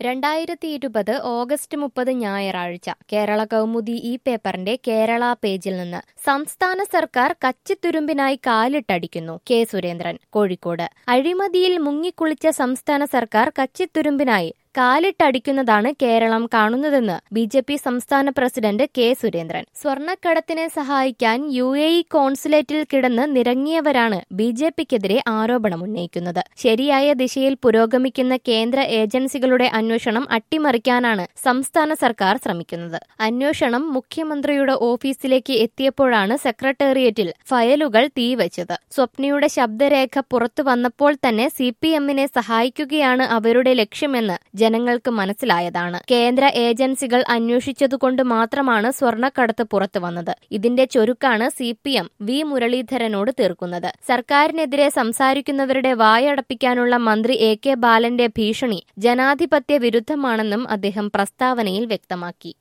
2020 August 30 ഞായറാഴ്ച കേരള കൗമുദി ഈ പേപ്പറിന്റെ കേരള പേജിൽ നിന്ന് സംസ്ഥാന സർക്കാർ കച്ചിത്തുരുമ്പിനായി കാലിട്ടടിക്കുന്നു കെ സുരേന്ദ്രൻ കോഴിക്കോട് അഴിമതിയിൽ മുങ്ങിക്കുളിച്ച സംസ്ഥാന സർക്കാർ കച്ചിത്തുരുമ്പിനായി കാലിട്ടടിക്കുന്നതാണ് കേരളം കാണുന്നതെന്ന് ബി.ജെ.പി. സംസ്ഥാന പ്രസിഡന്റ് കെ സുരേന്ദ്രൻ. സ്വർണ്ണക്കടത്തിനെ സഹായിക്കാൻ UAE കോൺസുലേറ്റിൽ കിടന്ന് നിരങ്ങിയവരാണ് ബി.ജെ.പിക്കെതിരെ ആരോപണമുന്നയിക്കുന്നത്. ശരിയായ ദിശയിൽ പുരോഗമിക്കുന്ന കേന്ദ്ര ഏജൻസികളുടെ അന്വേഷണം അട്ടിമറിക്കാനാണ് സംസ്ഥാന സർക്കാർ ശ്രമിക്കുന്നത്. അന്വേഷണം മുഖ്യമന്ത്രിയുടെ ഓഫീസിലേക്ക് എത്തിയപ്പോഴാണ് സെക്രട്ടേറിയറ്റിൽ ഫയലുകൾ തീവച്ചത്. സ്വപ്നയുടെ ശബ്ദരേഖ പുറത്തു വന്നപ്പോൾ തന്നെ CPM-നെ സഹായിക്കുകയാണ് അവരുടെ ലക്ഷ്യമെന്ന് ജനങ്ങൾക്ക് മനസ്സിലായതാണ്. കേന്ദ്ര ഏജൻസികൾ അന്വേഷിച്ചതുകൊണ്ട് മാത്രമാണ് സ്വർണ്ണക്കടത്ത് പുറത്തു വന്നത്. ഇതിന്റെ ചൊരുക്കാണ് CPM വി മുരളീധരനോട് തീർക്കുന്നത്. സർക്കാരിനെതിരെ സംസാരിക്കുന്നവരുടെ വായടപ്പിക്കാനുള്ള മന്ത്രി AK ബാലന്റെ ഭീഷണി ജനാധിപത്യ വിരുദ്ധമാണെന്നും അദ്ദേഹം പ്രസ്താവനയിൽ വ്യക്തമാക്കി.